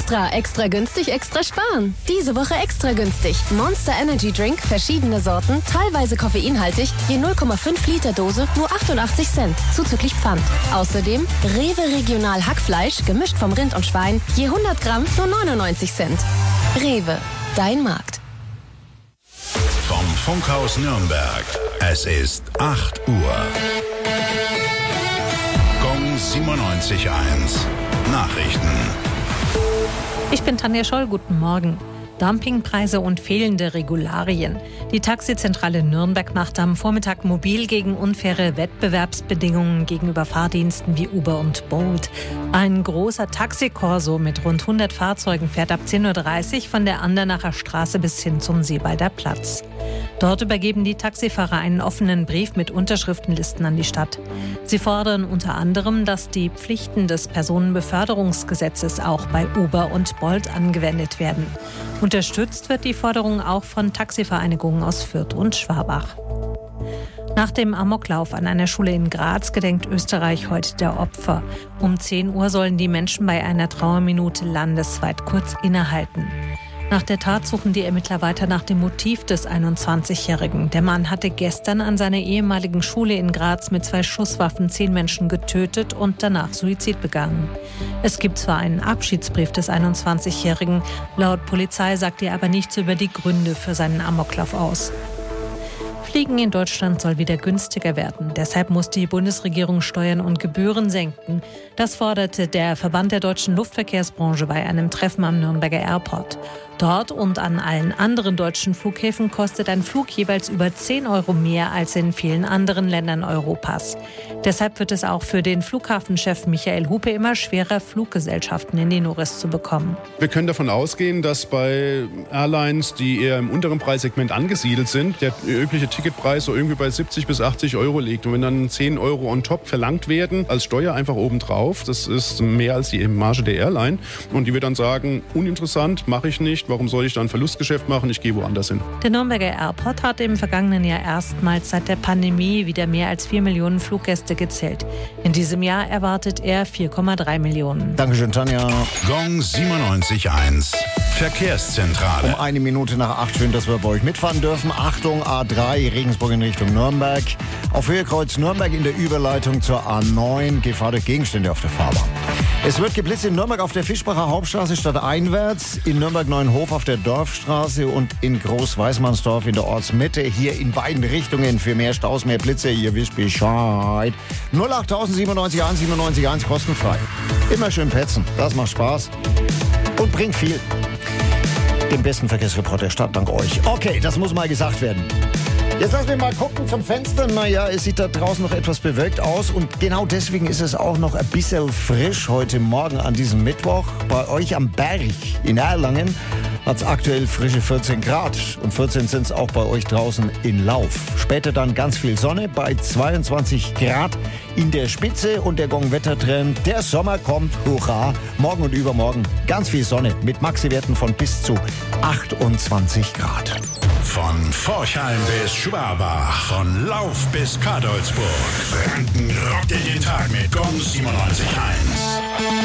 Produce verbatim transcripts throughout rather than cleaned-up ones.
Extra, extra günstig, extra sparen. Diese Woche extra günstig. Monster Energy Drink, verschiedene Sorten, teilweise koffeinhaltig, je null Komma fünf Liter Dose, nur achtundachtzig Cent, zuzüglich Pfand. Außerdem Rewe Regional Hackfleisch, gemischt vom Rind und Schwein, je hundert Gramm, nur neunundneunzig Cent. Rewe, dein Markt. Vom Funkhaus Nürnberg. Es ist acht Uhr. Gong siebenundneunzig Komma eins. Nachrichten. Ich bin Tanja Scholl, guten Morgen. Dumpingpreise und fehlende Regularien. Die Taxizentrale Nürnberg macht am Vormittag mobil gegen unfaire Wettbewerbsbedingungen gegenüber Fahrdiensten wie Uber und Bolt. Ein großer Taxikorso mit rund hundert Fahrzeugen fährt ab zehn Uhr dreißig von der Andernacher Straße bis hin zum Seebalder Platz. Dort übergeben die Taxifahrer einen offenen Brief mit Unterschriftenlisten an die Stadt. Sie fordern unter anderem, dass die Pflichten des Personenbeförderungsgesetzes auch bei Uber und Bolt angewendet werden. Unterstützt wird die Forderung auch von Taxivereinigungen aus Fürth und Schwabach. Nach dem Amoklauf an einer Schule in Graz gedenkt Österreich heute der Opfer. Um zehn Uhr sollen die Menschen bei einer Trauerminute landesweit kurz innehalten. Nach der Tat suchen die Ermittler weiter nach dem Motiv des einundzwanzigjährigen. Der Mann hatte gestern an seiner ehemaligen Schule in Graz mit zwei Schusswaffen zehn Menschen getötet und danach Suizid begangen. Es gibt zwar einen Abschiedsbrief des einundzwanzigjährigen, laut Polizei sagt er aber nichts über die Gründe für seinen Amoklauf aus. Fliegen in Deutschland soll wieder günstiger werden. Deshalb muss die Bundesregierung Steuern und Gebühren senken. Das forderte der Verband der deutschen Luftverkehrsbranche bei einem Treffen am Nürnberger Airport. Dort und an allen anderen deutschen Flughäfen kostet ein Flug jeweils über zehn Euro mehr als in vielen anderen Ländern Europas. Deshalb wird es auch für den Flughafenchef Michael Hupe immer schwerer, Fluggesellschaften in die Noris zu bekommen. Wir können davon ausgehen, dass bei Airlines, die eher im unteren Preissegment angesiedelt sind, der übliche Ticketpreis so irgendwie bei siebzig bis achtzig Euro liegt. Und wenn dann zehn Euro on top verlangt werden, als Steuer einfach obendrauf, das ist mehr als die Marge der Airline. Und die wird dann sagen, uninteressant, mache ich nicht. Warum soll ich dann Verlustgeschäft machen? Ich gehe woanders hin. Der Nürnberger Airport hat im vergangenen Jahr erstmals seit der Pandemie wieder mehr als vier Millionen Fluggäste gezählt. In diesem Jahr erwartet er vier Komma drei Millionen. Dankeschön, Tanja. Gong siebenundneunzig Komma eins. Verkehrszentrale. Um eine Minute nach acht, schön, dass wir bei euch mitfahren dürfen. Achtung, A drei, Regensburg in Richtung Nürnberg. Auf Höhe Kreuz Nürnberg in der Überleitung zur A neun. Gefahr durch Gegenstände auf der Fahrbahn. Es wird geblitzt in Nürnberg auf der Fischbacher Hauptstraße stadteinwärts, in Nürnberg-Neuenhof auf der Dorfstraße und in Groß-Weißmannsdorf in der Ortsmitte. Hier in beiden Richtungen für mehr Staus, mehr Blitze. Ihr wisst Bescheid. null acht siebenundneunzig eins siebenundneunzig eins kostenfrei. Immer schön petzen. Das macht Spaß und bringt viel. Den besten Verkehrsreport der Stadt, dank euch. Okay, das muss mal gesagt werden. Jetzt lassen wir mal gucken zum Fenster. Naja, es sieht da draußen noch etwas bewölkt aus. Und genau deswegen ist es auch noch ein bisschen frisch heute Morgen an diesem Mittwoch. Bei euch am Berg in Erlangen hat es aktuell frische vierzehn Grad. Und vierzehn sind es auch bei euch draußen in Lauf. Später dann ganz viel Sonne bei zweiundzwanzig Grad in der Spitze. Und der Gong-Wettertrend, der Sommer kommt, hurra. Morgen und übermorgen ganz viel Sonne mit Maxi-Werten von bis zu achtundzwanzig Grad. Von Forchheim bis Schwabach, von Lauf bis Kadolsburg. Franken rockt in den Tag mit Gong siebenundneunzig Komma eins.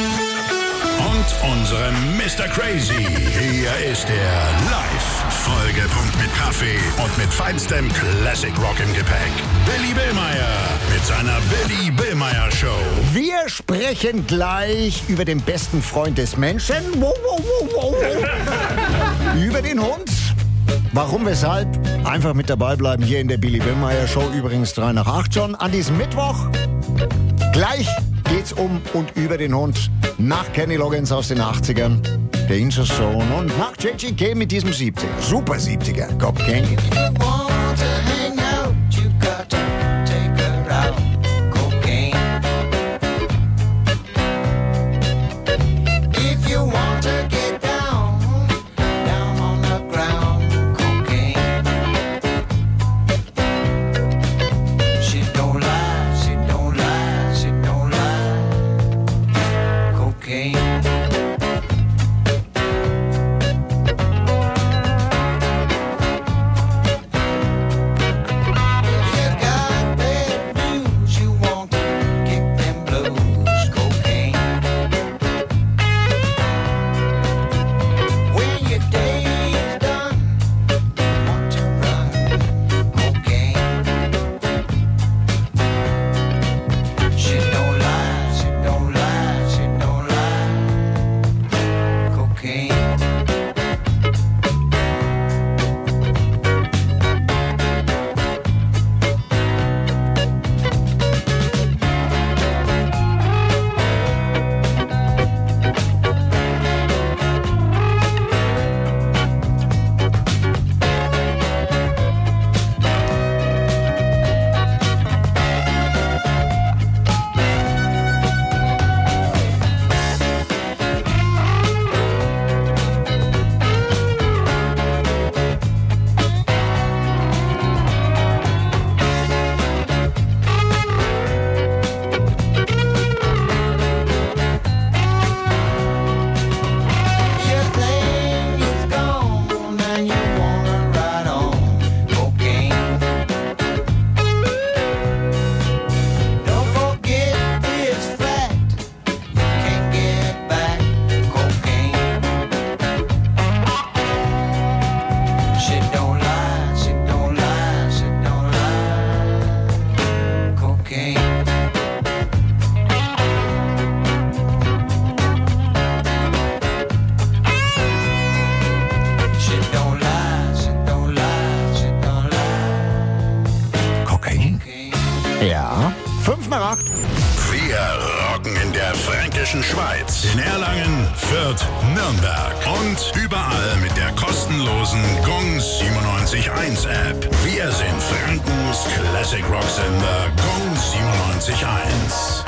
Und unserem Mister Crazy. Hier ist er live. Vollgepumpt mit Kaffee und mit feinstem Classic Rock im Gepäck. Billy Billmeyer mit seiner Billy Billmeyer Show. Wir sprechen gleich über den besten Freund des Menschen. Wow, wow, wow, wow, wow. Über den Hund. Warum, weshalb? Einfach mit dabei bleiben hier in der Billy Billmeyer Show. Übrigens drei nach acht schon an diesem Mittwoch. Gleich geht's um und über den Hund. Nach Kenny Loggins aus den achtzigern, Danger Zone und nach J G K mit diesem siebziger. Super siebziger. Cop King. acht. Wir rocken in der fränkischen Schweiz, in Erlangen, Fürth, Nürnberg und überall mit der kostenlosen Gong siebenundneunzig Komma eins App. Wir sind Frankens Classic Rock Sender Gong siebenundneunzig Komma eins.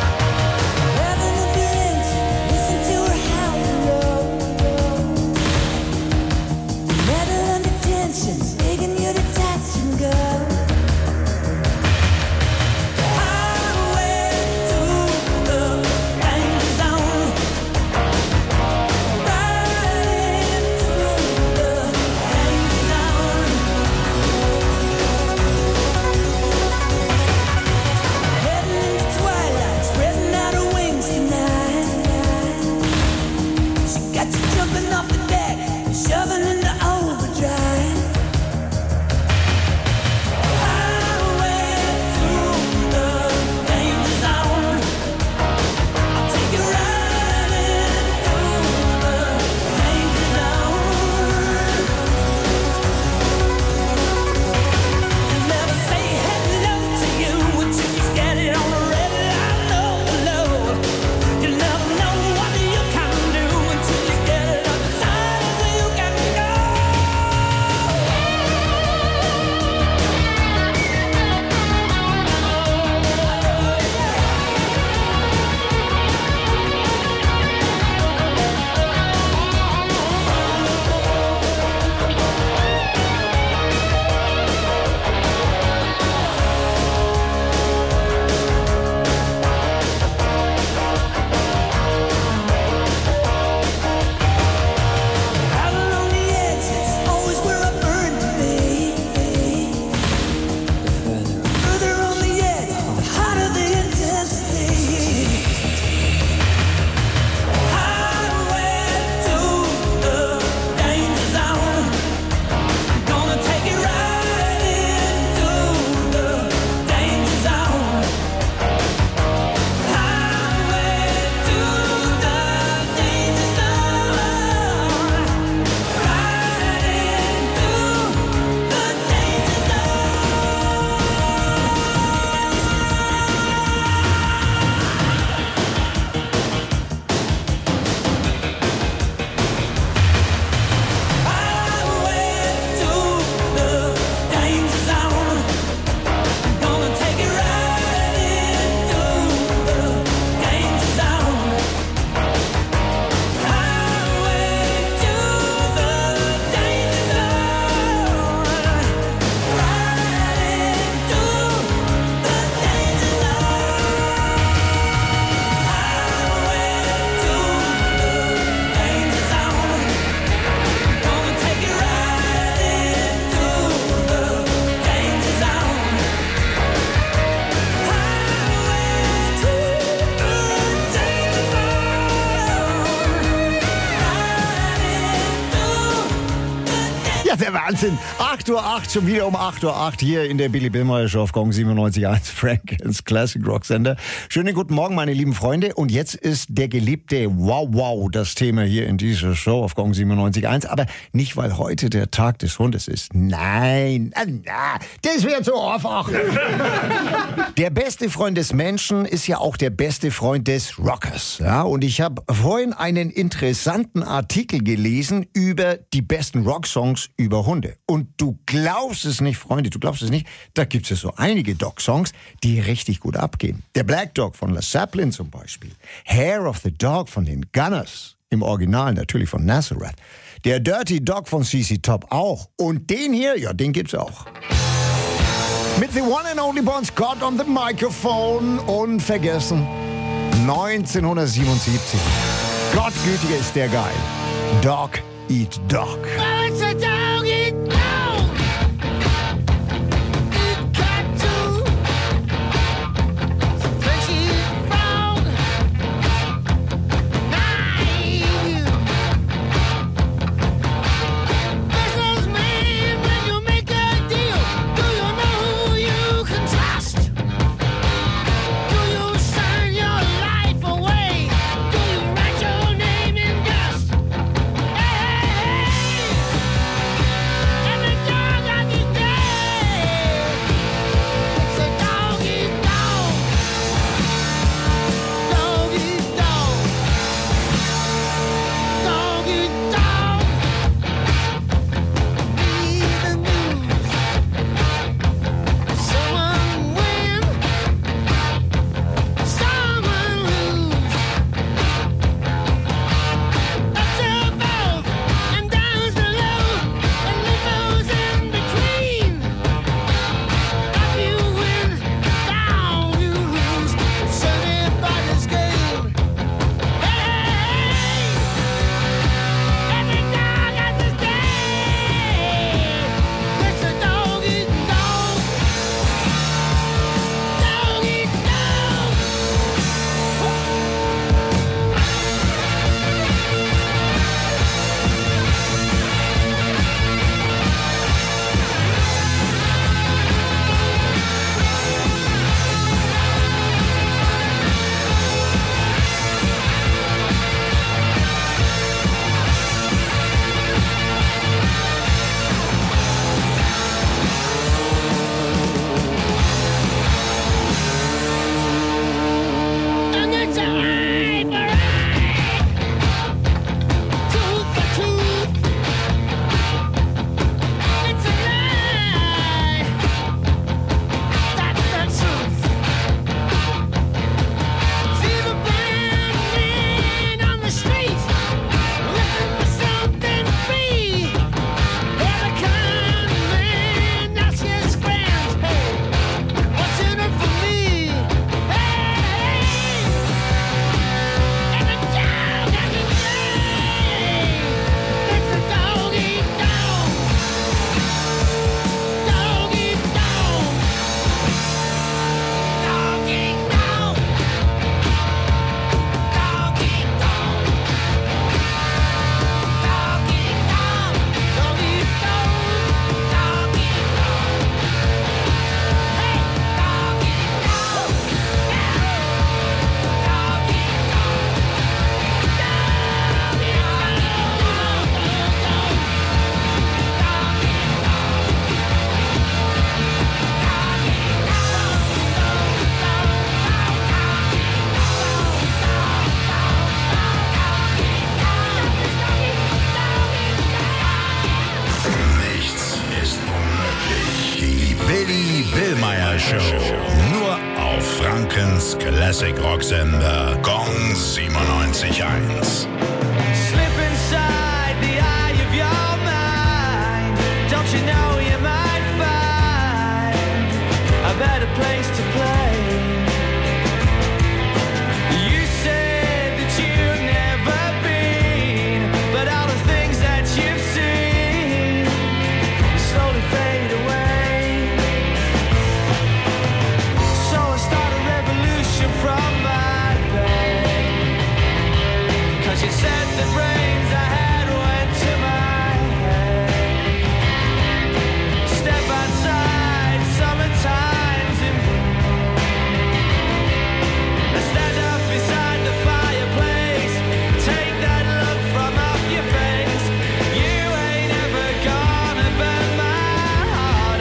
Der Wahnsinn. acht Uhr acht, schon wieder um acht Uhr acht hier in der Billy Billmeyer Show auf Gong siebenundneunzig Komma eins, Frankens Classic Rock Sender. Schönen guten Morgen, meine lieben Freunde. Und jetzt ist der geliebte Wow Wow das Thema hier in dieser Show auf Gong siebenundneunzig Komma eins. Aber nicht, weil heute der Tag des Hundes ist. Nein, das wäre zu einfach. Der beste Freund des Menschen ist ja auch der beste Freund des Rockers. Ja, und ich habe vorhin einen interessanten Artikel gelesen über die besten Rocksongs über Hunde. Und du glaubst es nicht, Freunde, du glaubst es nicht, da gibt es ja so einige Dog-Songs, die richtig gut abgehen. Der Black Dog von Led Zeppelin zum Beispiel. Hair of the Dog von den Gunners. Im Original natürlich von Nazareth. Der Dirty Dog von C C Top auch. Und den hier, ja, den gibt's auch. Mit The One and Only Bon Scott on the Microphone. Unvergessen. neunzehnhundertsiebenundsiebzig. Gottgütiger ist der geil. Dog Eat Dog. Well, it's a dog eat dog. It got to crazy frog. Naive. Businessman, when you make a deal, do you know who you can trust? Do you sign your life away? Do you write your name in dust? Hey, hey, hey. Bill Meyer Show. Nur auf Frankens Classic Rocksender Gong siebenundneunzig Komma eins. Slip inside the eye of your mind. Don't you know you might find a better place to play? You said that you've never been, but all the things that you've seen slowly fade away. So I start a revolution from my bed, 'cause you said the brains I had went to my head. Step outside, summertime's in bloom. I stand up beside the fireplace, take that look from off your face. You ain't ever gonna burn my heart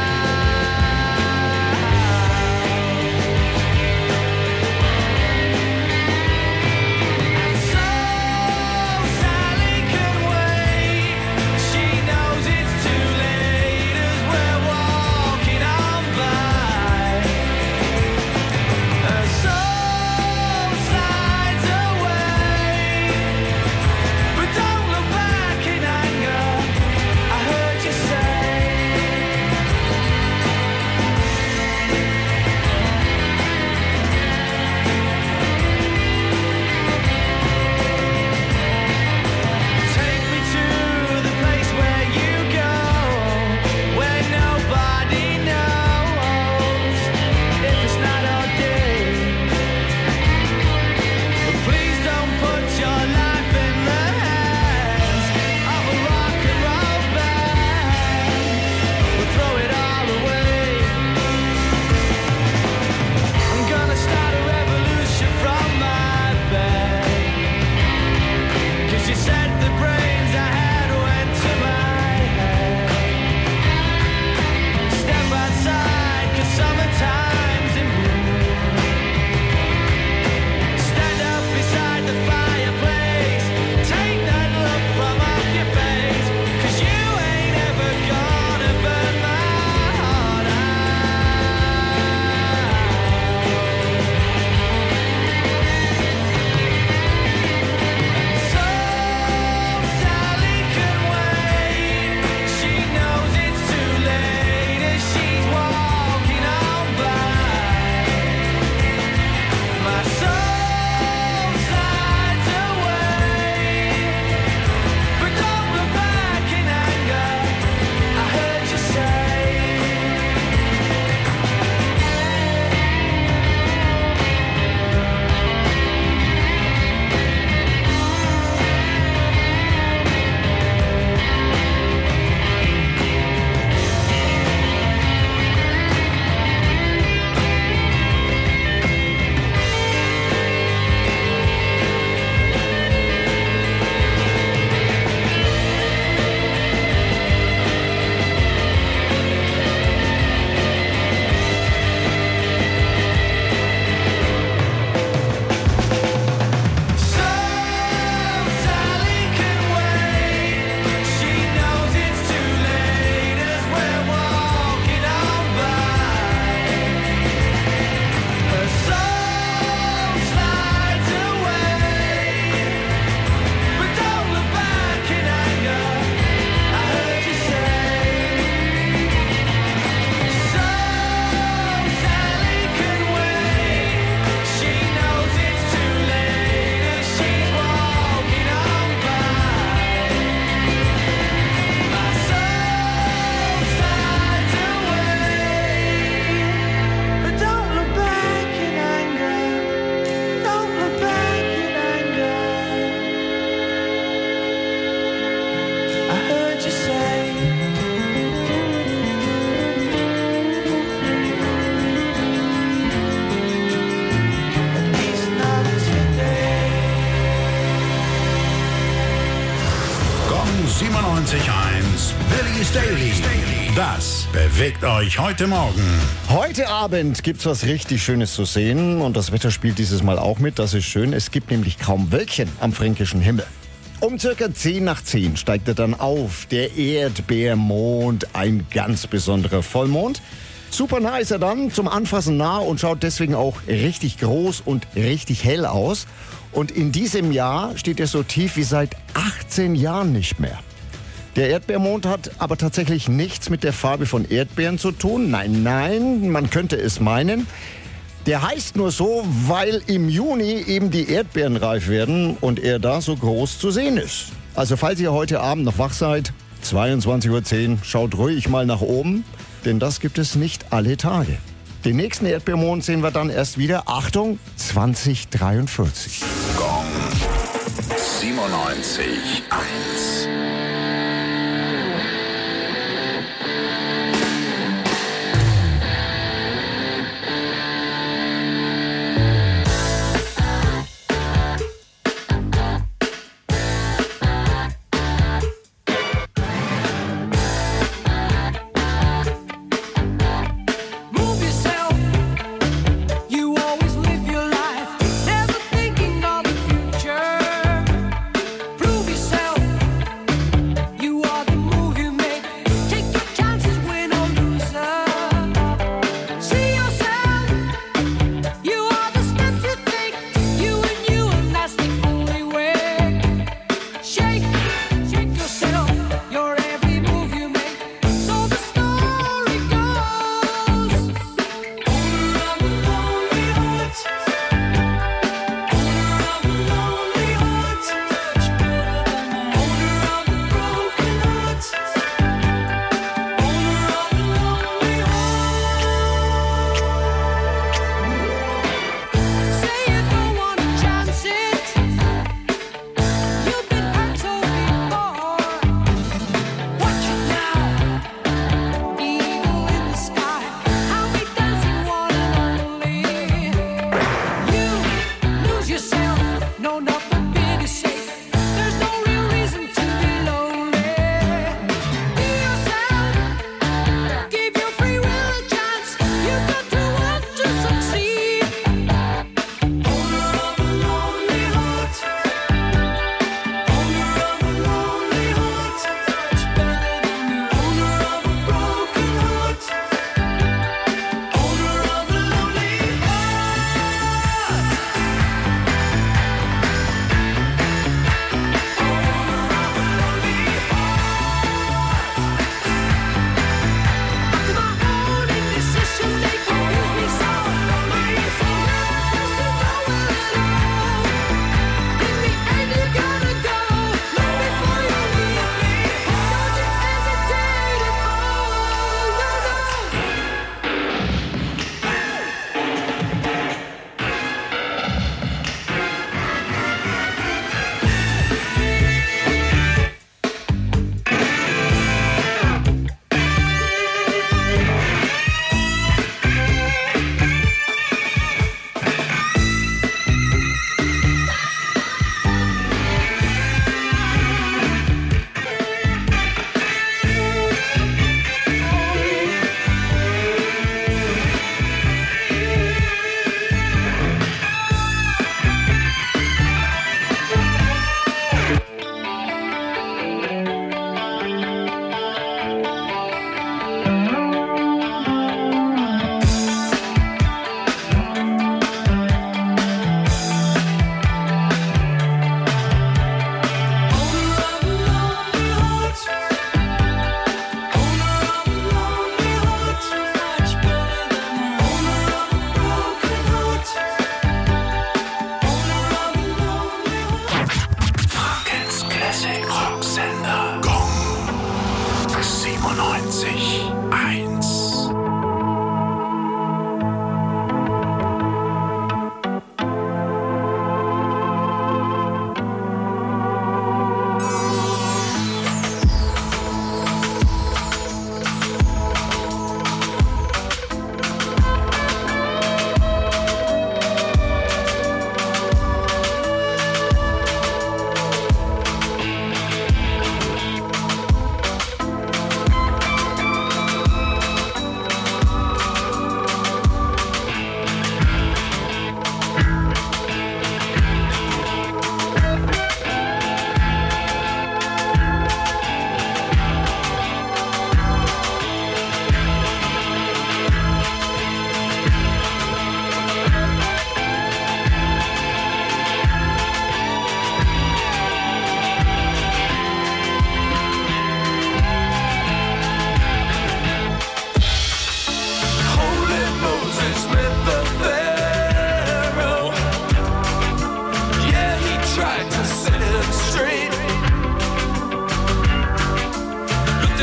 out. So Sally can wait. She knows it's too late as we're walking on by. Her soul slides away, but don't look back in anger. I heard you say. Take me to the place where you go, where nobody knows if it's not ordained. But please don't put your life in the hands of a rock and roll band. We'll throw it all away. I'm gonna start a revolution from my bed, 'cause you said the brains I had went to my head. Step outside, 'cause summertime's in bloom. Stand up beside the fireplace, take that look from off your face, 'cause you ain't ever gonna burn my heart out. So Sally can wait. She knows it's too late as she's walking on by. My soul slides away, but don't look back in anger. I heard you say. So Sally can wait. She knows it's too late as we're walking on by. Her soul slides away, but don't look back in anger. I heard you say. So Sally can wait. She knows it's too late as she's walking on by. My soul slides away, but don't look back in anger. Don't look back in anger. I heard you say. At least not today. Gong siebenundneunzig Komma eins. Billy's Daily. Das bewegt euch heute Morgen. Heute Abend gibt's was richtig Schönes zu sehen und das Wetter spielt dieses Mal auch mit. Das ist schön. Es gibt nämlich kaum Wölkchen am fränkischen Himmel. Um circa zehn nach zehn steigt er dann auf. Der Erdbeermond, ein ganz besonderer Vollmond. Super nah ist er dann, zum Anfassen nah und schaut deswegen auch richtig groß und richtig hell aus. Und in diesem Jahr steht er so tief wie seit achtzehn Jahren nicht mehr. Der Erdbeermond hat aber tatsächlich nichts mit der Farbe von Erdbeeren zu tun. Nein, nein, man könnte es meinen. Der heißt nur so, weil im Juni eben die Erdbeeren reif werden und er da so groß zu sehen ist. Also falls ihr heute Abend noch wach seid, zweiundzwanzig Uhr zehn, schaut ruhig mal nach oben, denn das gibt es nicht alle Tage. Den nächsten Erdbeermond sehen wir dann erst wieder, Achtung, zwanzig dreiundvierzig. Gong siebenundneunzig eins.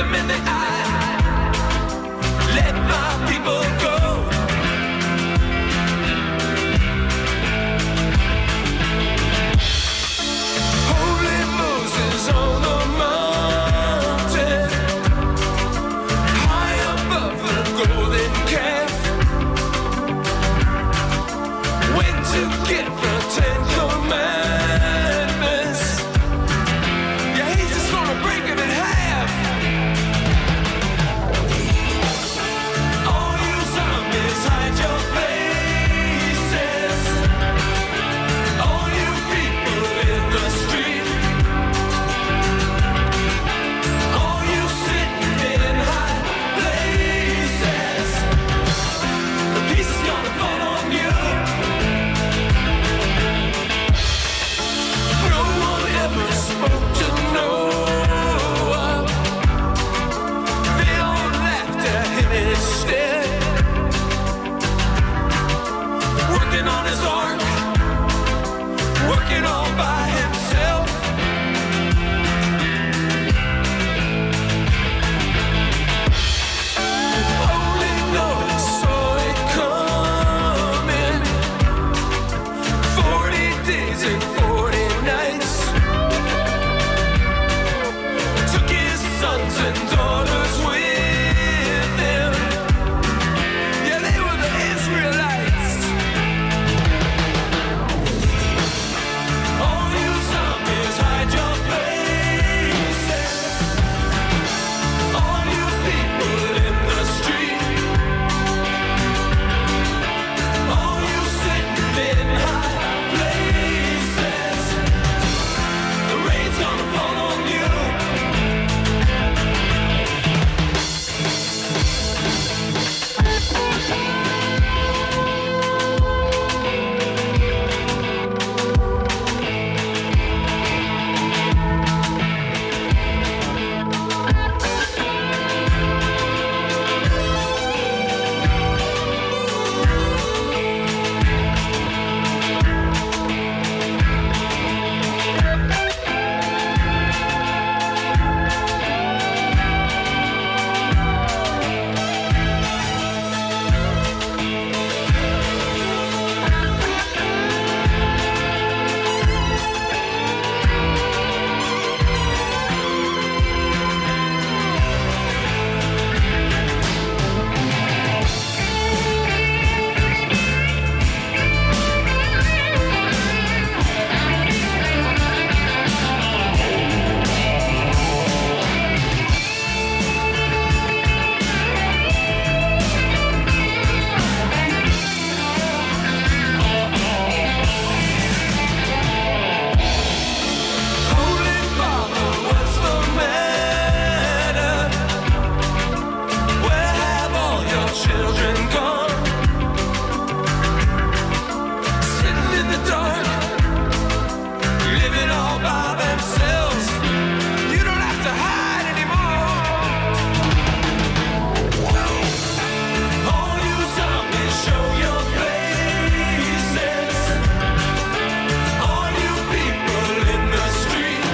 them in the eye. Let my people go. Holy Moses on the mountain, high above the golden calf, went to get the Ten Commandments. Yeah, he's just gonna break them in half. All you zombies, hide your faces. All you people in the street, all you sitting in high places, the piece is gonna fall on you. No one ever spoke to Noah. They all laughed at him instead. Working on his ark, working all by himself. Only Noah saw it coming. Forty days and forty nights. Took his sons and daughters with him. Yeah, they were the Israelites. All you zombies, hide your faces. All you people in the street, all you sitting in high places, the rain's gonna fall on you. Holy Father, what's the matter? Where have all your children gone? Sitting in the dark, living all by themselves. You don't have to hide anymore. All you zombies, show your faces. All you people in the street,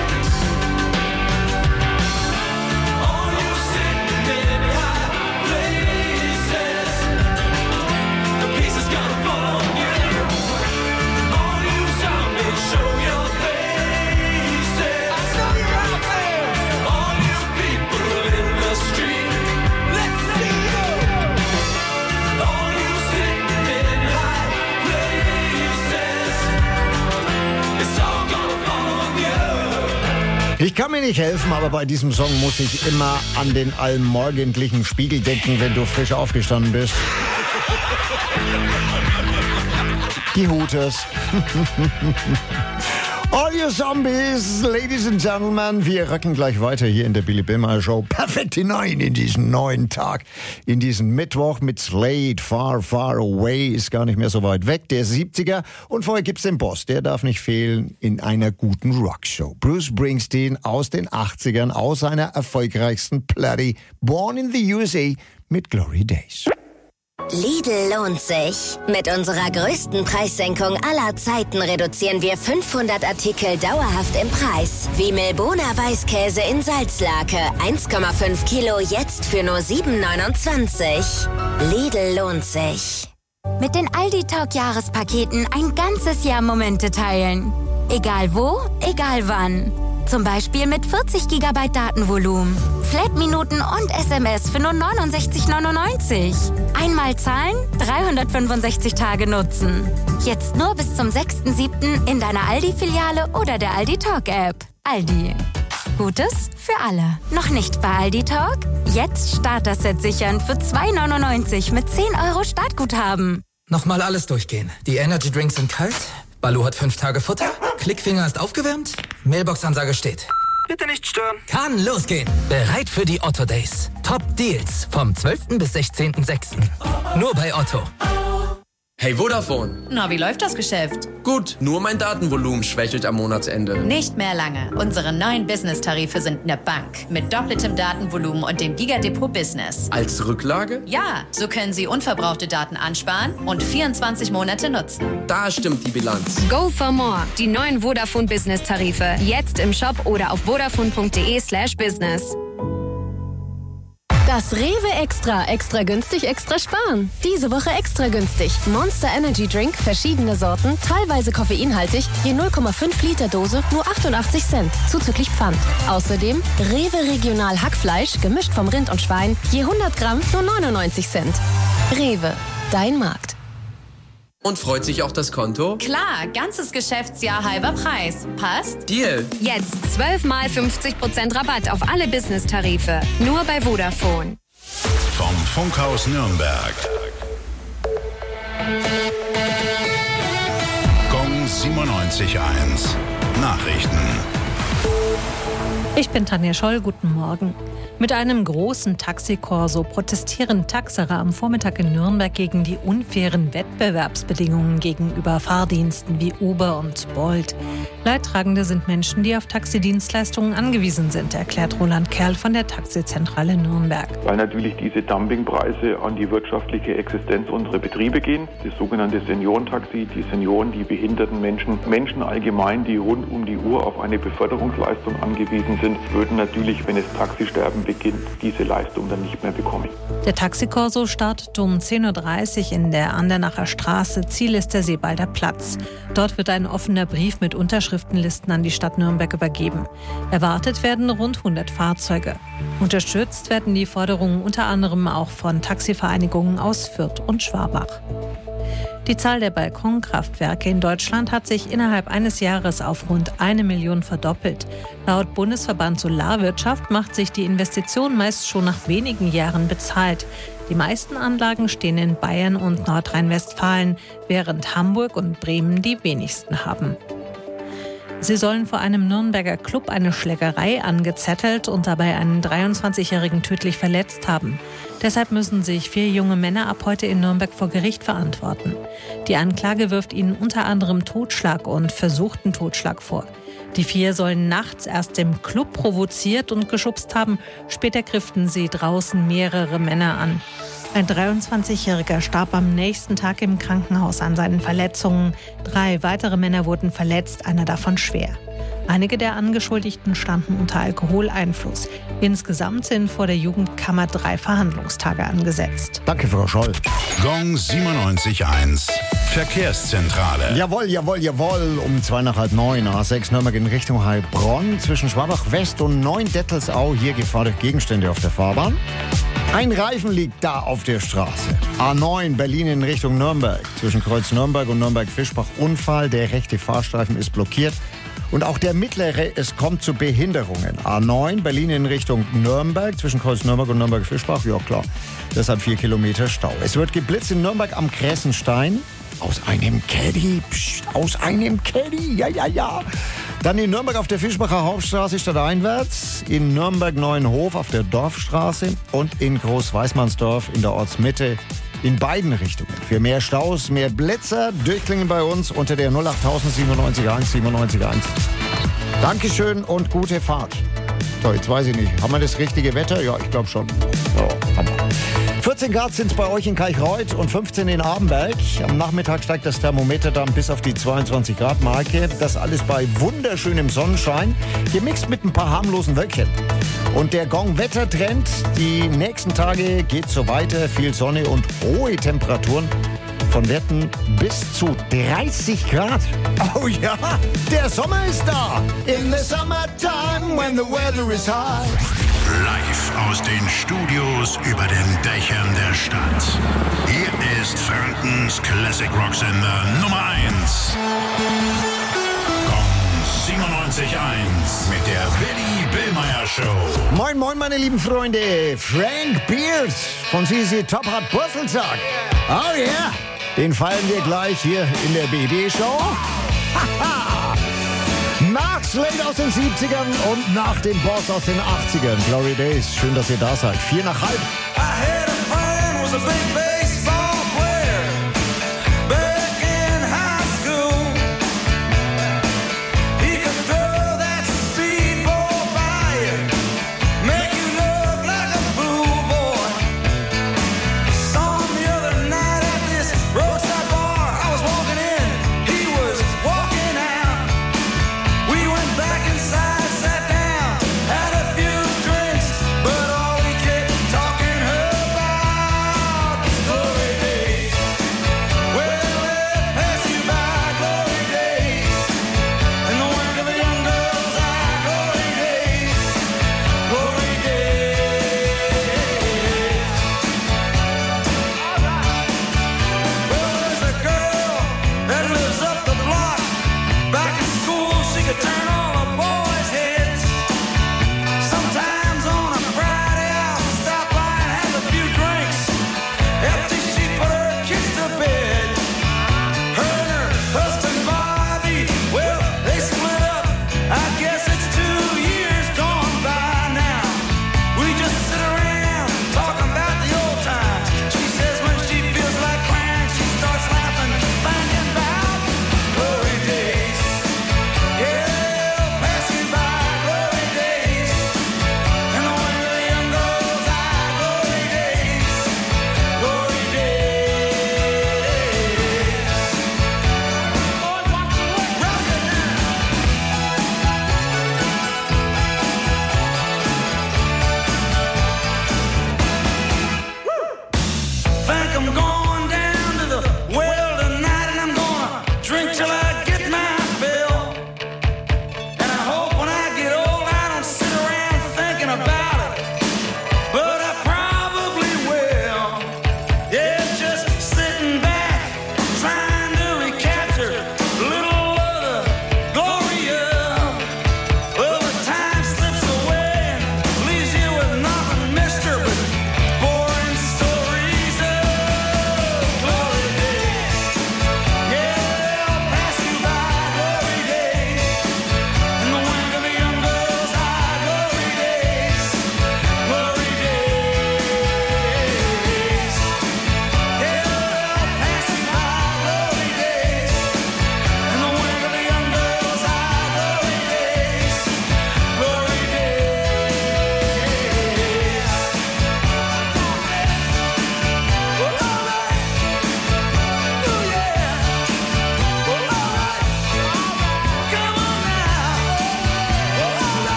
all you sitting in high places, the piece is gonna fall on you. All you zombies, show your faces. I know you're out there. All you people in the street, let's see you. All you sitting in high places, it's all gonna fall on you. Ich kann mir nicht helfen, aber bei diesem Song muss ich immer an den allmorgendlichen Spiegel denken, wenn du frisch aufgestanden bist. Die Hooters. All you Zombies, Ladies and Gentlemen, wir rücken gleich weiter hier in der Billy Billmeyer Show. Perfekt hinein in diesen neuen Tag, in diesen Mittwoch mit Slade. Far, Far Away ist gar nicht mehr so weit weg, der siebziger. Und vorher gibt's den Boss, der darf nicht fehlen in einer guten Rockshow. Bruce Springsteen aus den achtzigern, aus seiner erfolgreichsten Platte Born in the U S A mit Glory Days. Lidl lohnt sich. Mit unserer größten Preissenkung aller Zeiten reduzieren wir fünfhundert Artikel dauerhaft im Preis. Wie Milbona Weißkäse in Salzlake, eins Komma fünf Kilo, jetzt für nur sieben neunundzwanzig. Lidl lohnt sich. Mit den Aldi Talk Jahrespaketen ein ganzes Jahr Momente teilen. Egal wo, egal wann. Zum Beispiel mit vierzig Gigabyte Datenvolumen, Flat-Minuten und S M S für nur neunundsechzig neunundneunzig. Einmal zahlen, dreihundertfünfundsechzig Tage nutzen. Jetzt nur bis zum sechsten siebten in deiner Aldi-Filiale oder der Aldi Talk-App. Aldi. Gutes für alle. Noch nicht bei Aldi Talk? Jetzt Starter-Set sichern für zwei neunundneunzig mit zehn Euro Startguthaben. Nochmal alles durchgehen. Die Energy Drinks sind kalt. Balu hat fünf Tage Futter. Klickfinger ist aufgewärmt. Mailbox-Ansage steht. Bitte nicht stören. Kann losgehen. Bereit für die Otto Days. Top Deals vom zwölften bis sechzehnten sechsten Nur bei Otto. Hey Vodafone. Na, wie läuft das Geschäft? Gut, nur mein Datenvolumen schwächelt am Monatsende. Nicht mehr lange. Unsere neuen Business-Tarife sind eine Bank. Mit doppeltem Datenvolumen und dem Gigadepot Business. Als Rücklage? Ja, so können Sie unverbrauchte Daten ansparen und vierundzwanzig Monate nutzen. Da stimmt die Bilanz. Go for more. Die neuen Vodafone Business Tarife. Jetzt im Shop oder auf vodafone.de slash business. Das Rewe Extra. Extra günstig, extra sparen. Diese Woche extra günstig. Monster Energy Drink, verschiedene Sorten, teilweise koffeinhaltig, je null Komma fünf Liter Dose, nur achtundachtzig Cent, zuzüglich Pfand. Außerdem Rewe Regional Hackfleisch, gemischt vom Rind und Schwein, je hundert Gramm, nur neunundneunzig Cent. Rewe, dein Markt. Und freut sich auch das Konto? Klar, ganzes Geschäftsjahr halber Preis. Passt? Deal. Jetzt zwölf mal fünfzig Prozent Rabatt auf alle Business-Tarife. Nur bei Vodafone. Vom Funkhaus Nürnberg. Gong siebenundneunzig Komma eins. Nachrichten. Ich bin Tanja Scholl, guten Morgen. Mit einem großen Taxikorso protestieren Taxerer am Vormittag in Nürnberg gegen die unfairen Wettbewerbsbedingungen gegenüber Fahrdiensten wie Uber und Bolt. Leidtragende sind Menschen, die auf Taxidienstleistungen angewiesen sind, erklärt Roland Kerl von der Taxizentrale Nürnberg. Weil natürlich diese Dumpingpreise an die wirtschaftliche Existenz unserer Betriebe gehen. Das sogenannte Seniorentaxi, die Senioren, die behinderten Menschen, Menschen allgemein, die rund um die Uhr auf eine Beförderungsleistung angewiesen sind, würden natürlich, wenn es Taxisterben beginnt, diese Leistung dann nicht mehr bekommen. Der Taxikorso startet um zehn Uhr dreißig in der Andernacher Straße. Ziel ist der Seebalder Platz. Dort wird ein offener Brief mit Unterschriftenlisten an die Stadt Nürnberg übergeben. Erwartet werden rund hundert Fahrzeuge. Unterstützt werden die Forderungen unter anderem auch von Taxivereinigungen aus Fürth und Schwabach. Die Zahl der Balkonkraftwerke in Deutschland hat sich innerhalb eines Jahres auf rund eine Million verdoppelt. Laut Bundesverband Solarwirtschaft macht sich die Investition meist schon nach wenigen Jahren bezahlt. Die meisten Anlagen stehen in Bayern und Nordrhein-Westfalen, während Hamburg und Bremen die wenigsten haben. Sie sollen vor einem Nürnberger Club eine Schlägerei angezettelt und dabei einen dreiundzwanzigjährigen tödlich verletzt haben. Deshalb müssen sich vier junge Männer ab heute in Nürnberg vor Gericht verantworten. Die Anklage wirft ihnen unter anderem Totschlag und versuchten Totschlag vor. Die vier sollen nachts erst im Club provoziert und geschubst haben. Später griffen sie draußen mehrere Männer an. Ein dreiundzwanzigjähriger starb am nächsten Tag im Krankenhaus an seinen Verletzungen. Drei weitere Männer wurden verletzt, einer davon schwer. Einige der Angeschuldigten standen unter Alkoholeinfluss. Insgesamt sind vor der Jugendkammer drei Verhandlungstage angesetzt. Danke, Frau Scholl. Gong siebenundneunzig Komma eins. Verkehrszentrale. Jawohl, jawohl, jawohl. Um zwei nach halb neun. A sechs Nürnberg in Richtung Heilbronn. Zwischen Schwabach West und Neuendettelsau. Hier gefährdet Gegenstände auf der Fahrbahn. Ein Reifen liegt da auf der Straße. A neun Berlin in Richtung Nürnberg. Zwischen Kreuz Nürnberg und Nürnberg-Fischbach Unfall. Der rechte Fahrstreifen ist blockiert. Und auch der mittlere, es kommt zu Behinderungen. A neun Berlin in Richtung Nürnberg. Zwischen Kreuz Nürnberg und Nürnberg-Fischbach. Ja klar, deshalb vier Kilometer Stau. Es wird geblitzt in Nürnberg am Kressenstein. Aus einem Caddy. Psst, aus einem Caddy. Ja, ja, ja. Dann in Nürnberg auf der Fischbacher Hauptstraße stadteinwärts, in Nürnberg-Neuenhof auf der Dorfstraße und in Groß-Weißmannsdorf in der Ortsmitte in beiden Richtungen. Für mehr Staus, mehr Blitzer, durchklingen bei uns unter der null acht siebenundneunzig eins siebenundneunzig eins. Dankeschön und gute Fahrt. So, jetzt weiß ich nicht, haben wir das richtige Wetter? Ja, ich glaube schon. So, haben wir. vierzehn Grad sind es bei euch in Kalchreuth und fünfzehn in Abenberg. Am Nachmittag steigt das Thermometer dann bis auf die zweiundzwanzig Grad Marke. Das alles bei wunderschönem Sonnenschein, gemixt mit ein paar harmlosen Wölkchen. Und der Gong-Wettertrend, die nächsten Tage geht so weiter. Viel Sonne und hohe Temperaturen von Werten bis zu dreißig Grad. Oh ja, der Sommer ist da. In the summertime when the weather is high. Live aus den Studios über den Dächern der Stadt. Hier ist Frankens Classic Rock Sender Nummer eins. Gong siebenundneunzig Komma eins mit der Willi Billmeyer Show. Moin, moin, meine lieben Freunde. Frank Beard von C C Top hat Geburtstag. Oh ja, yeah. Den feiern wir gleich hier in der B B-Show. Nach Slade aus den siebzigern und nach dem Boss aus den achtzigern. Glory Days, schön, dass ihr da seid. Vier nach halb.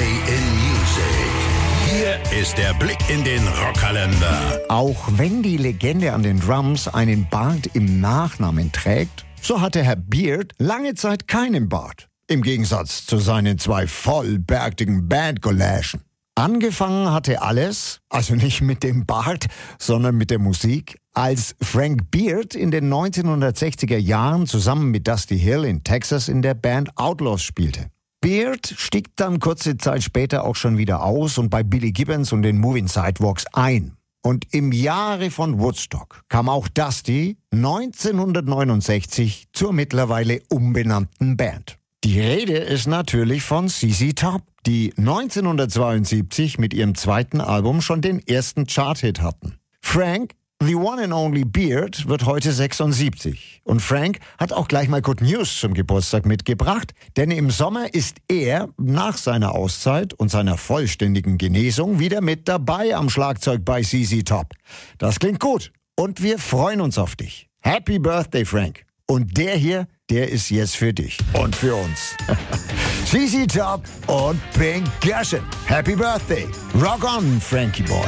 in Music. Hier ist der Blick in den Rockkalender. Auch wenn die Legende an den Drums einen Bart im Nachnamen trägt, so hatte Herr Beard lange Zeit keinen Bart. Im Gegensatz zu seinen zwei vollbärtigen Bandkollegen. Angefangen hatte alles, also nicht mit dem Bart, sondern mit der Musik, als Frank Beard in den neunzehnhundertsechziger Jahren zusammen mit Dusty Hill in Texas in der Band Outlaws spielte. Beard stieg dann kurze Zeit später auch schon wieder aus und bei Billy Gibbons und den Moving Sidewalks ein. Und im Jahre von Woodstock kam auch Dusty neunzehnhundertneunundsechzig zur mittlerweile umbenannten Band. Die Rede ist natürlich von Z Z Top, die neunzehnhundertzweiundsiebzig mit ihrem zweiten Album schon den ersten Chart-Hit hatten. Frank, the one and only Beard, wird heute sechsundsiebzig. Und Frank hat auch gleich mal Good News zum Geburtstag mitgebracht, denn im Sommer ist er nach seiner Auszeit und seiner vollständigen Genesung wieder mit dabei am Schlagzeug bei Z Z Top. Das klingt gut und wir freuen uns auf dich. Happy Birthday, Frank. Und der hier, der ist jetzt für dich und für uns. Z Z Top und Pink Gershon. Happy Birthday. Rock on, Frankie Boy.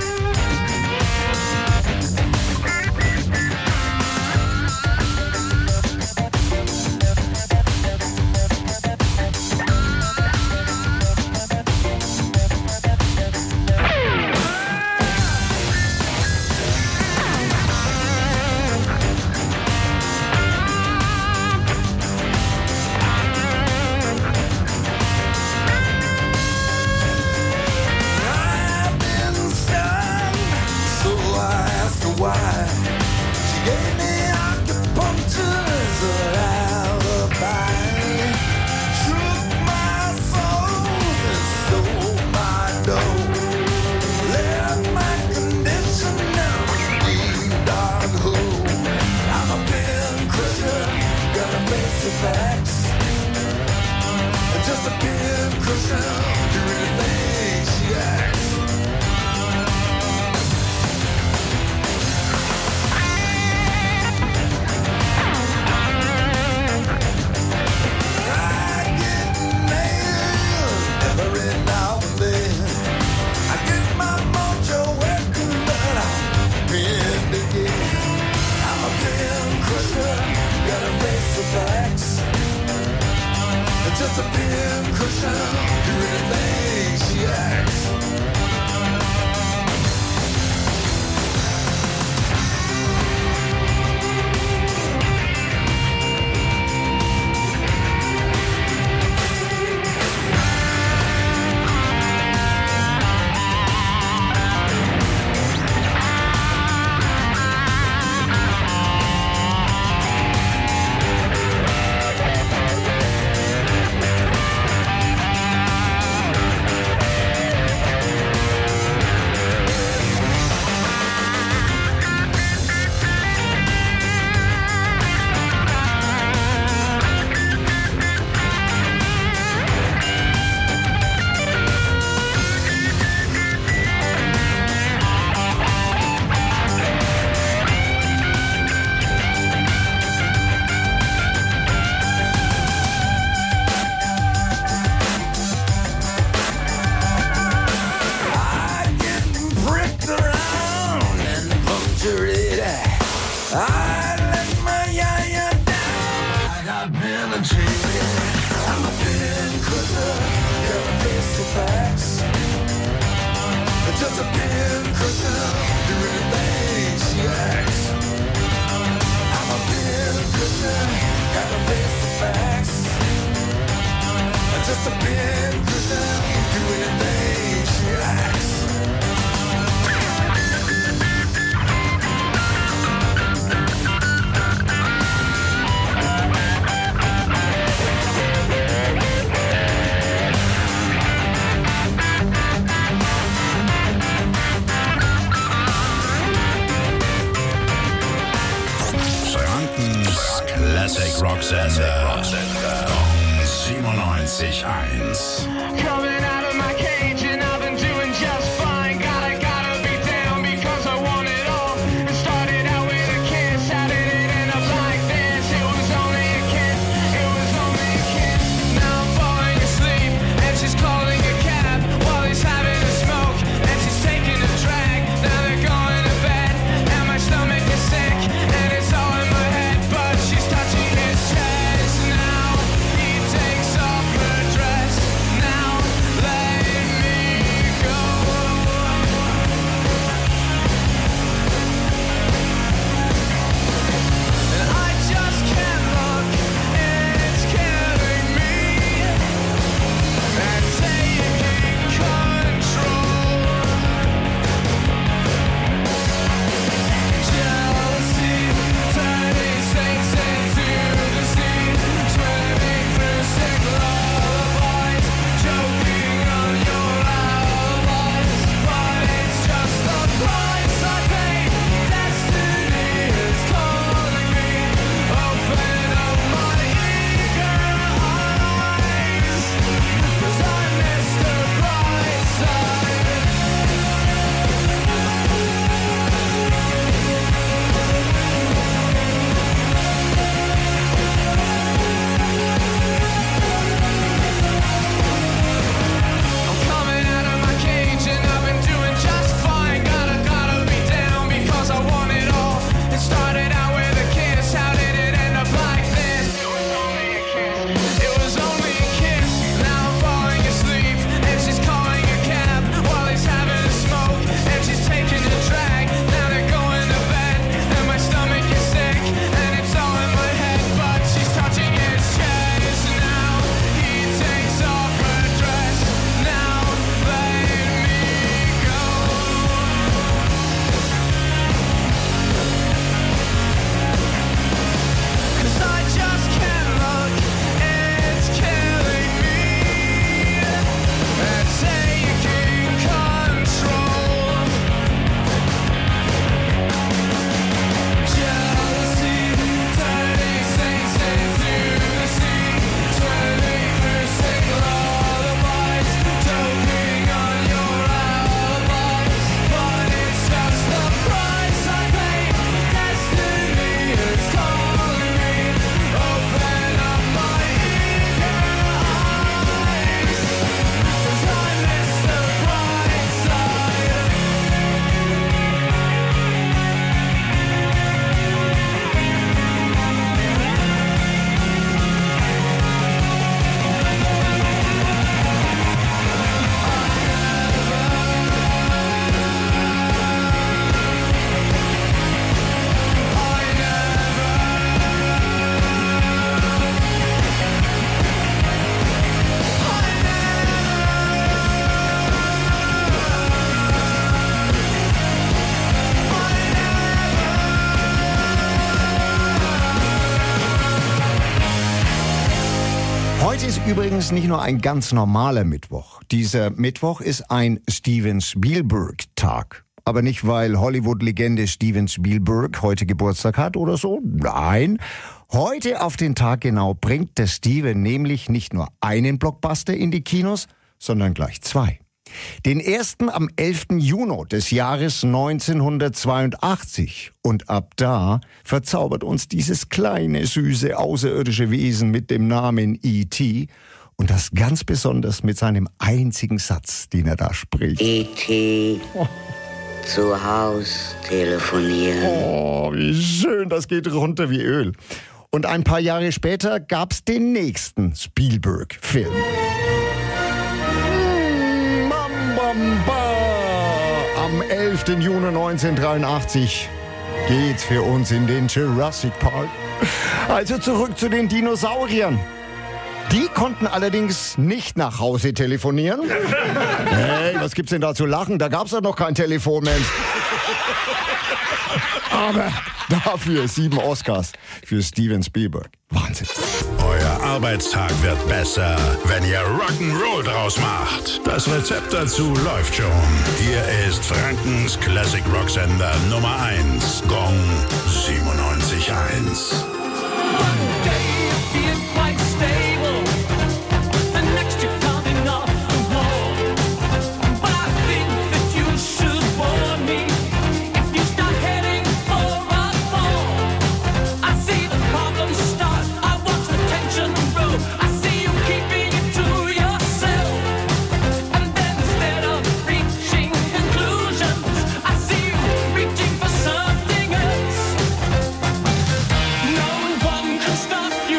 Classic Rock Sender. siebenundneunzig eins. Coming out of my cage and I've been doing just fine. Gotta, gotta be down because I want it all. It started out with a kiss, how did it end up like this? It was only a kiss, it was only a kiss. Now I'm falling asleep and she's calling a kiss. Heute ist übrigens nicht nur ein ganz normaler Mittwoch. Dieser Mittwoch ist ein Steven Spielberg-Tag. Aber nicht, weil Hollywood-Legende Steven Spielberg heute Geburtstag hat oder so. Nein. Heute auf den Tag genau bringt der Steven nämlich nicht nur einen Blockbuster in die Kinos, sondern gleich zwei. Den ersten am elften Juni des Jahres neunzehnhundertzweiundachtzig. Und ab da verzaubert uns dieses kleine, süße, außerirdische Wesen mit dem Namen E T Und das ganz besonders mit seinem einzigen Satz, den er da spricht. E T Oh. Zu Haus telefonieren. Oh, wie schön, das geht runter wie Öl. Und ein paar Jahre später gab's den nächsten Spielberg-Film. Am elften Juni neunzehnhundertdreiundachtzig geht's für uns in den Jurassic Park. Also zurück zu den Dinosauriern. Die konnten allerdings nicht nach Hause telefonieren. Hey, was gibt's denn da zu lachen? Da gab's doch noch kein Telefon, Mensch. Aber dafür sieben Oscars für Steven Spielberg. Wahnsinn. Euer Arbeitstag wird besser, wenn ihr Rock'n'Roll draus macht. Das Rezept dazu läuft schon. Hier ist Frankens Classic Rock Sender Nummer eins. Gong siebenundneunzig Komma eins. Stop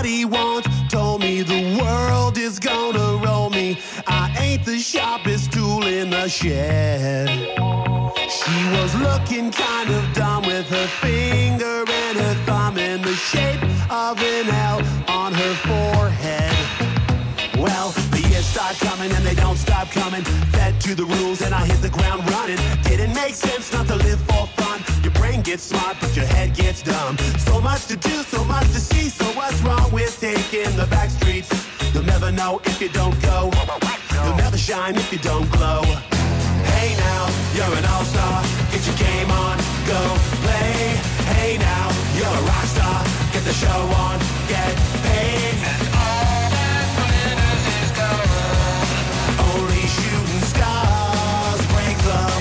somebody once told me the world is gonna roll me. I ain't the sharpest tool in the shed. She was looking kind of dumb with her finger and her thumb in the shape of an L on her forehead. Well, the years start coming and they don't stop coming. Fed to the rules and I hit the ground running. Didn't make sense not to live for fun. Your brain gets smart but your head gets dumb. So much to do, so much to see. So what's wrong with taking the back streets? You'll never know if you don't go. You'll never shine if you don't glow. Hey now, you're an all-star. Get your game on, go play. Hey now, you're a rock star. Get the show on, get paid. And all that glitters is gold. Only shooting stars break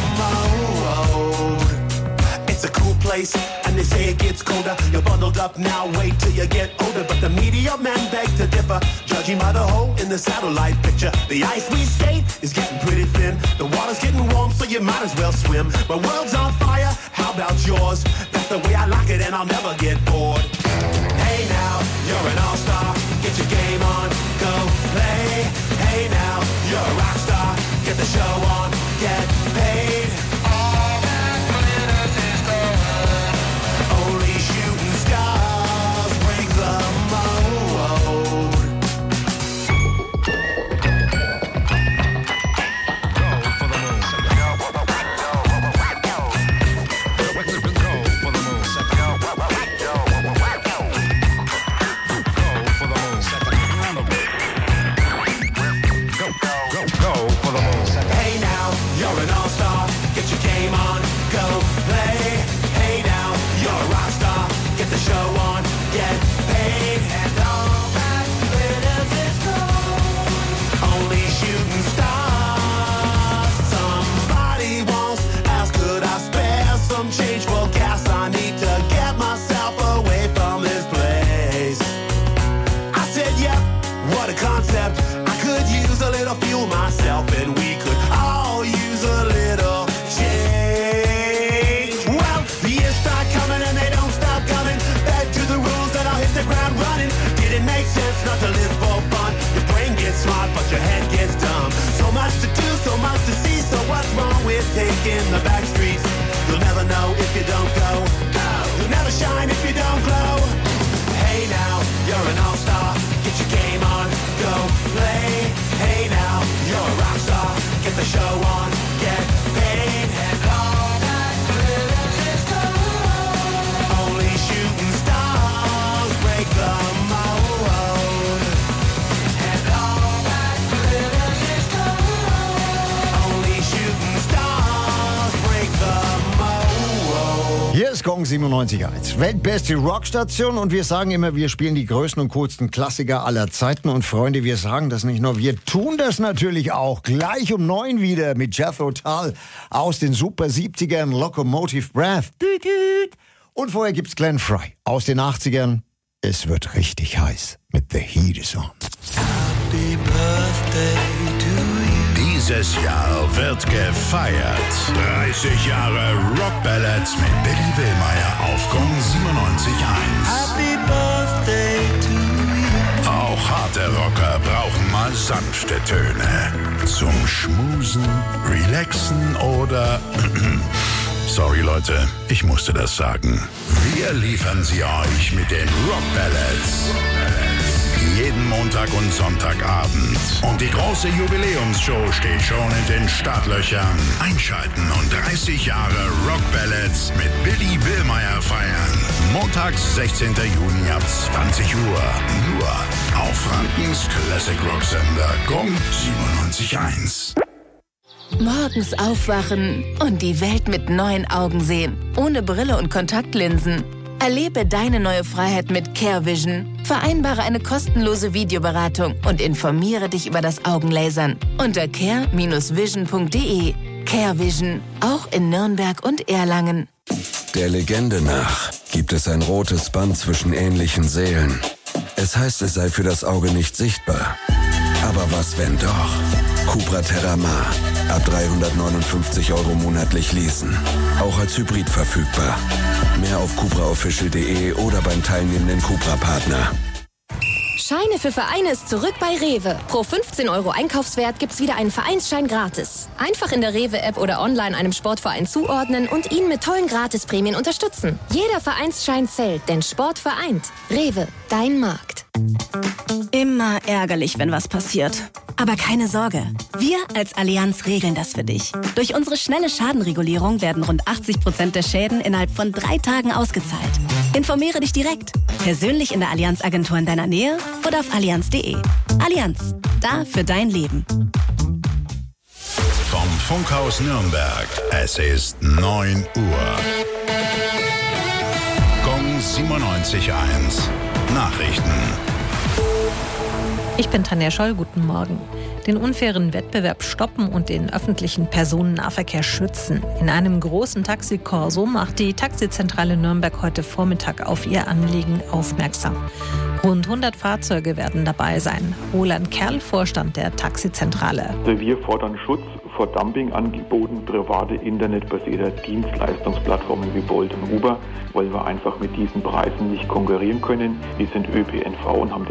the mold. It's a cool place, and they say it gets colder. You're bundled up now, wait till you get older. But the media men beg to differ, judging by the hole in the satellite picture. The ice we skate is getting pretty thin. The water's getting warm, so you might as well swim. My world's on fire, how about yours? That's the way I like it, and I'll never get bored. Hey now, you're an all-star. Get your game on, go play. Hey now, you're a rock star. Get the show on, get paid. All that glitters is gold. Only shooting stars break the mold. Hey now, you're an all-star. Get your game on, go play. Hey now, you're a rock star. Get the show on, get paid. And all that glitters is gold. Only shooting stars. Somebody once asked, could I spare some change for gas? I need to get myself away from this place. I said, yep, what a concept. I could use a little fuel myself, and we could all use a little change. Well, the years start coming and they don't stop coming. Back to the rules and I'll hit the ground running. Didn't make sense not to live for fun. Your brain gets smart but your head gets dumb. So much to do, so much to see. So what's wrong with taking the back streets? You'll never know if you don't go. You'll never shine if you don't glow. Hey now, you're an all-star. Get your game on, go play. Hey now, you're a rock star. Get the show on, get paid. And all that glitters is gold. Only shooting stars break the mold. And all that glitters is gold. Only shooting stars break the mold. Hier ist Gong siebenundneunzig Komma eins, weltbeste Rockstation, und wir sagen immer, wir spielen die größten und coolsten Klassiker aller Zeiten. Und Freunde, wir sagen das nicht nur, wir tun das natürlich auch. Gleich um neun wieder mit Jethro Tull aus den Super siebzigern, Locomotive Breath. Und vorher gibt's Glenn Frey aus den achtzigern. Es wird richtig heiß mit The Heat Is On. Happy birthday to you. Dieses Jahr wird gefeiert. dreißig Jahre Rock Ballads mit Billy Willmeier auf Gong siebenundneunzig Komma eins. Happy birthday to you. Auch harte Rocker brauchen mal sanfte Töne. Zum Schmusen, Relaxen oder... Sorry Leute, ich musste das sagen. Wir liefern sie euch mit den Rock Ballads. Jeden Montag und Sonntagabend. Und die große Jubiläumsshow steht schon in den Startlöchern. Einschalten und dreißig Jahre Rock Ballads mit Billy Willmeier feiern. Montags, sechzehnten Juni ab zwanzig Uhr. Nur auf Frankens Classic Rock Sender Gong siebenundneunzig Komma eins. Morgens aufwachen und die Welt mit neuen Augen sehen. Ohne Brille und Kontaktlinsen. Erlebe deine neue Freiheit mit CareVision. Vereinbare eine kostenlose Videoberatung und informiere dich über das Augenlasern unter care Bindestrich vision punkt de. CareVision, auch in Nürnberg und Erlangen. Der Legende nach gibt es ein rotes Band zwischen ähnlichen Seelen. Es heißt, es sei für das Auge nicht sichtbar. Aber was, wenn doch? Cupra Terramar. Ab dreihundertneunundfünfzig Euro monatlich leasen. Auch als Hybrid verfügbar. Mehr auf cupra official punkt de oder beim teilnehmenden Cupra-Partner. Scheine für Vereine ist zurück bei Rewe. Pro fünfzehn Euro Einkaufswert gibt's wieder einen Vereinsschein gratis. Einfach in der Rewe-App oder online einem Sportverein zuordnen und ihn mit tollen Gratisprämien unterstützen. Jeder Vereinsschein zählt, denn Sport vereint. Rewe, dein Markt. Immer ärgerlich, wenn was passiert. Aber keine Sorge, wir als Allianz regeln das für dich. Durch unsere schnelle Schadenregulierung werden rund achtzig Prozent der Schäden innerhalb von drei Tagen ausgezahlt. Informiere dich direkt, persönlich in der Allianz-Agentur in deiner Nähe oder auf allianz punkt de. Allianz, da für dein Leben. Vom Funkhaus Nürnberg, es ist neun Uhr. Gong siebenundneunzig Komma eins, Nachrichten. Ich bin Tanja Scholl, guten Morgen. Den unfairen Wettbewerb stoppen und den öffentlichen Personennahverkehr schützen. In einem großen Taxikorso macht die Taxizentrale Nürnberg heute Vormittag auf ihr Anliegen aufmerksam. Rund hundert Fahrzeuge werden dabei sein. Roland Kerl, Vorstand der Taxizentrale. Also wir fordern Schutz vor Dumpingangeboten private internetbasierter Dienstleistungsplattformen wie Bolt und Uber, weil wir einfach mit diesen Preisen nicht konkurrieren können. Wir sind Ö P N V und haben